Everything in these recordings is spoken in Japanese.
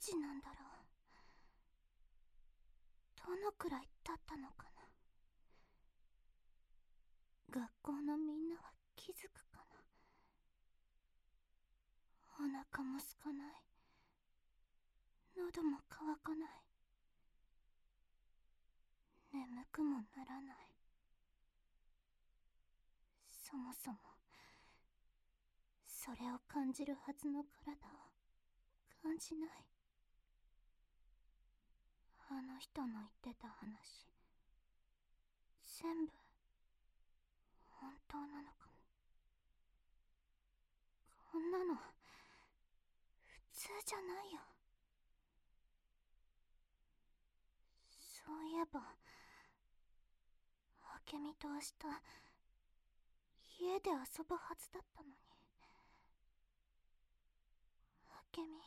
時なんだろう。どのくらい経ったのかな。学校のみんなは気づくかな。お腹も空かない。喉も渇かない。眠くもならない。そもそもそれを感じるはずの体を感じない。あの人の言ってた話、全部本当なのかも。こんなの普通じゃないよ。そういえば明美と明日家で遊ぶはずだったのに。明美、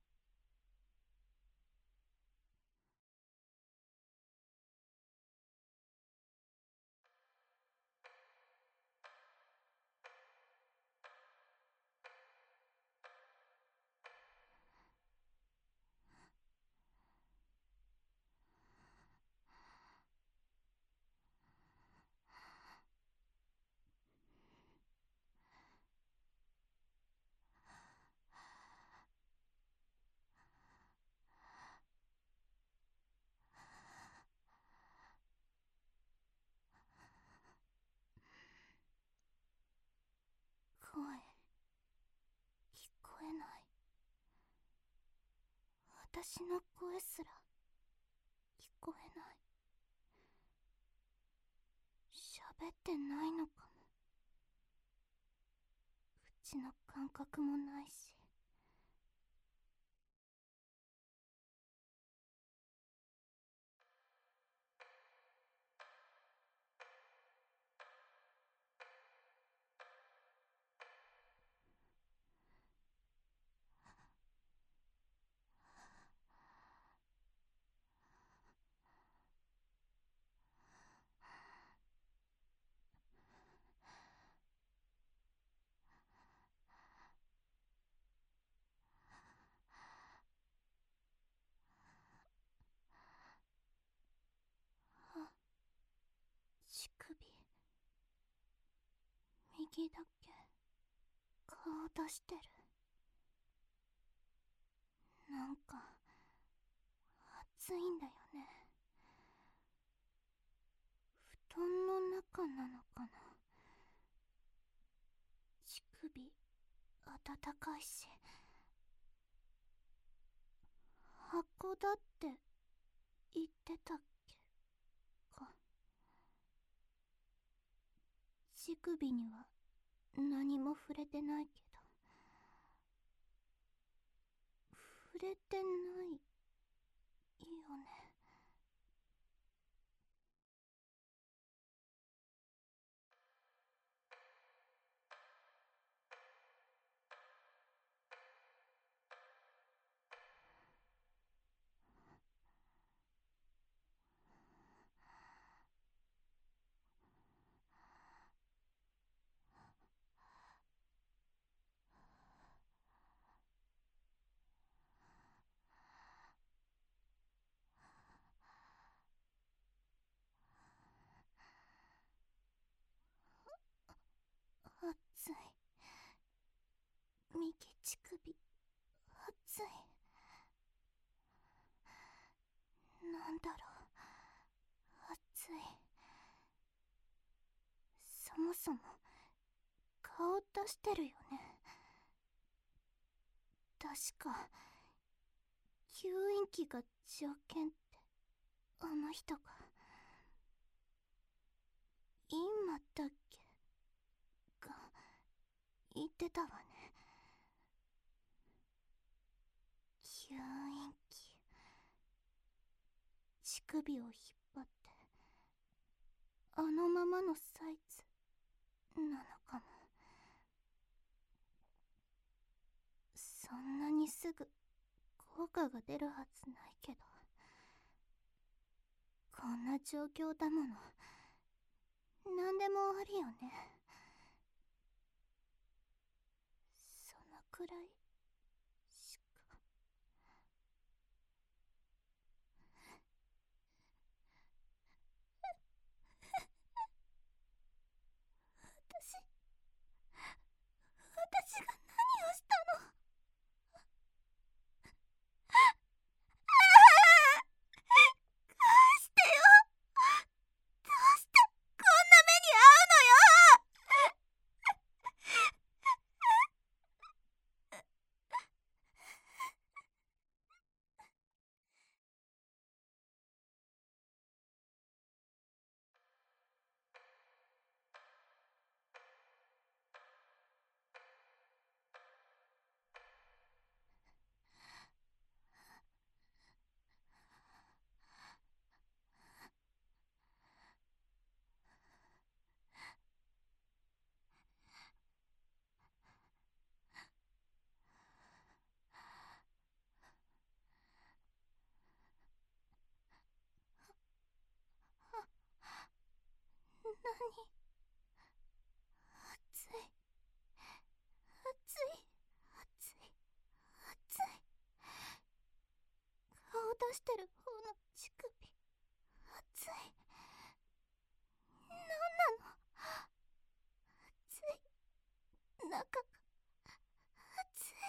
声聞こえない。私の声すら聞こえない。喋ってないのかも。口の感覚もないし。あ、乳首右だけ顔出してる。なんか暑いんだよね。布団の中なのかな。乳首暖かいし。箱だって言ってたっけか。乳首には何も触れてないけど。触れてないよね。熱い。右乳首熱い。なんだろう、熱い。そもそも顔出してるよね。確か吸引器が条件ってあの人が。今だっけが言ってたわね。吸引器、乳首を引っ張ってあのままのサイズなのかも。そんなにすぐ効果が出るはずないけど。こんな状況だもの、何でもありよね。そのくらいしか。 てる方の乳首熱い。なんなの、熱い、中が熱い。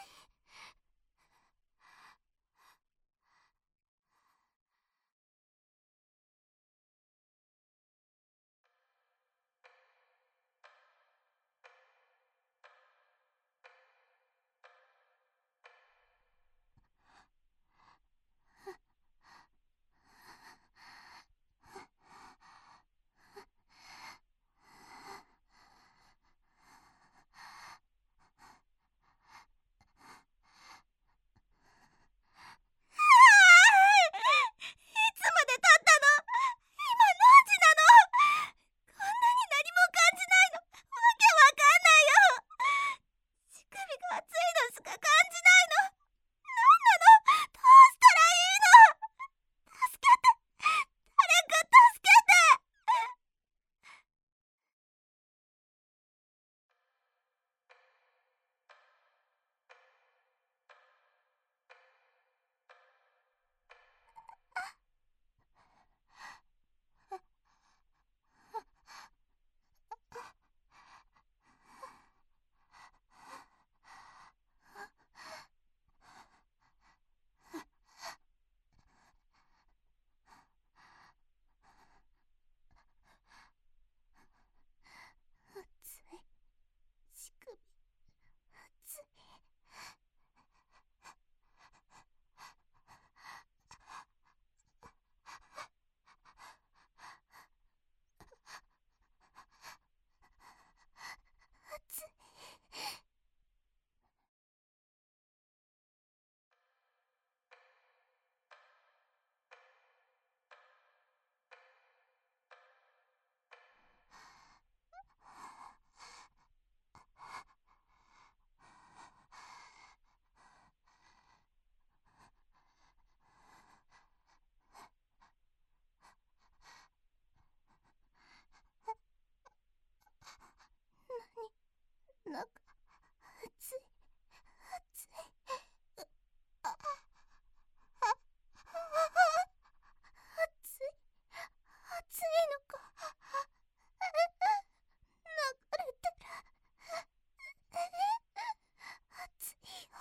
いつまで経ったの？今何時なの？こんなに何も感じないの、わけわかんないよ。乳首が熱いのしか感じないの。なんなの？どうしたらいいの？助けて、誰か助けて。熱い、乳首熱い。熱い。なんか熱い、熱い。あ、あ、あ、熱い、熱いのか。流れてる。熱いよ。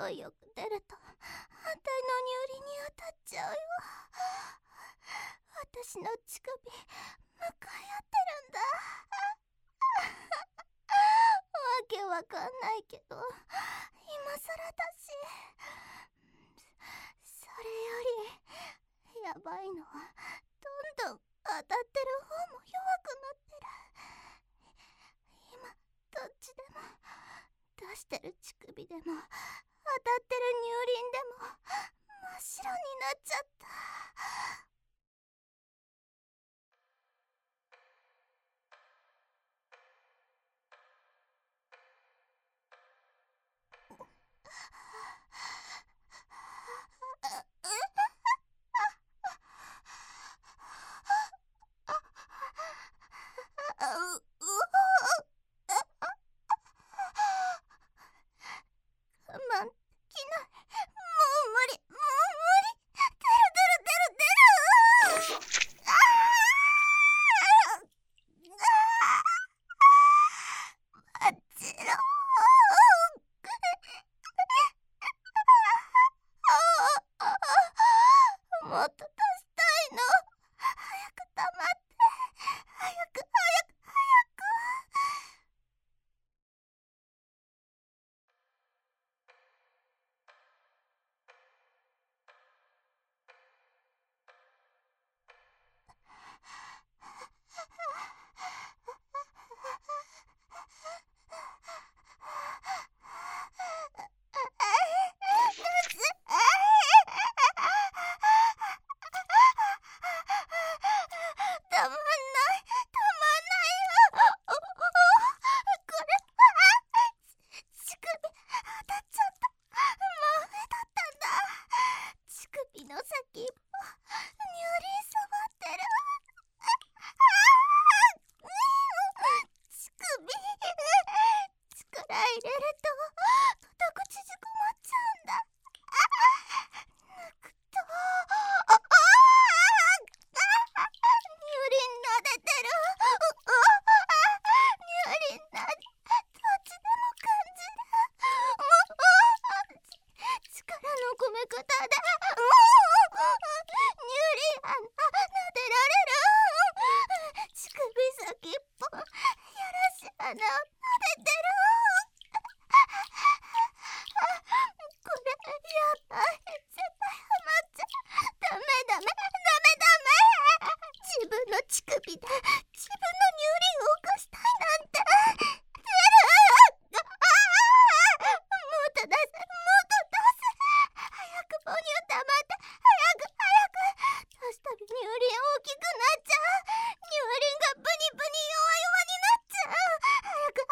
勢いよく出ると反対の乳輪に当たっちゃうよ。私の乳首向かい合ってるんだ。わけわかんないけど今さらだし。それよりやばいのはどんどん当たってる方も弱くなってる。今どっちでも、出してる乳首でも当たってる乳輪でも真っ白になっちゃった。我慢できない。もう無理、もう無理。出る。あちろもっと出したいの。早く溜まって。早く。たまんないよ。これ乳首当たっちゃった。真上だったんだ。乳首の先っぽ乳輪触ってる。乳首力入れると固く縮こまっちゃうんだ。抜くと乳輪撫でてる。乳輪どっちでも感じる。力の込め方で乳輪撫でられる。乳首先っぽやらしい穴を撫でてる。これやばい。絶対ハマっちゃう。ダメ。自分の乳首で自分の乳輪を動かしたいなんて。出る。もっと出せ。早く母乳溜まって。早く。出すたび乳輪大きくなっちゃう。乳輪がブニブニ弱になっちゃう。早く。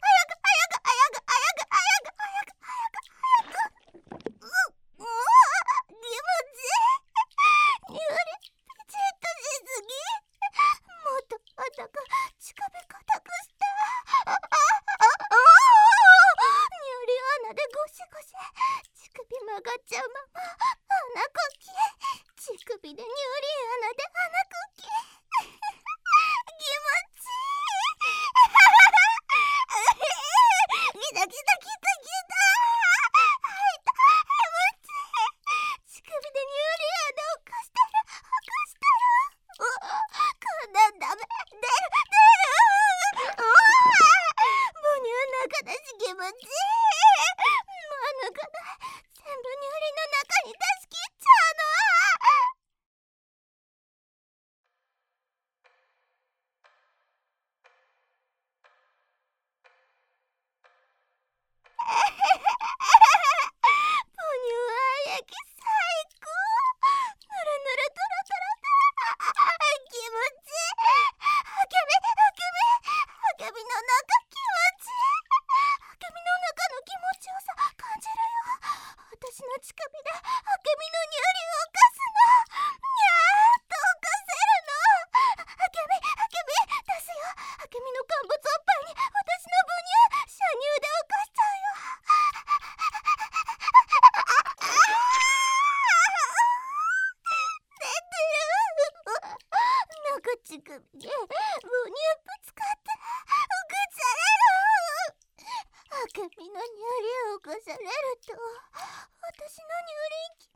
気持ちいい。乳輪ピチッとしすぎ。もっと硬く乳首硬くして。乳輪穴でゴシゴシ。乳首曲がっちゃうまま穴こき。乳首で乳輪穴で穴こき。気持ちいい。来た。乳首で乳輪穴をかしてる。ダメ。出る。母乳の中だし気持ちいい。もう抜かない。全部乳輪の中に出し切っちゃうの。母乳愛液最高。ぬるぬるトロトロで気持ちいい。あけびの中気持ちいい。あけびの中の気持ちよさ感じるよ。私の乳首であけびの乳輪をかすの。にゃーっとかせるの。あけび出すよ。あけびの乾物おっぱいに私の母乳射乳でおかしちゃうよ。出てる。なんか乳首で母乳ぶつかってぐちゃれる。あけびの乳輪を起こされると私何売れん気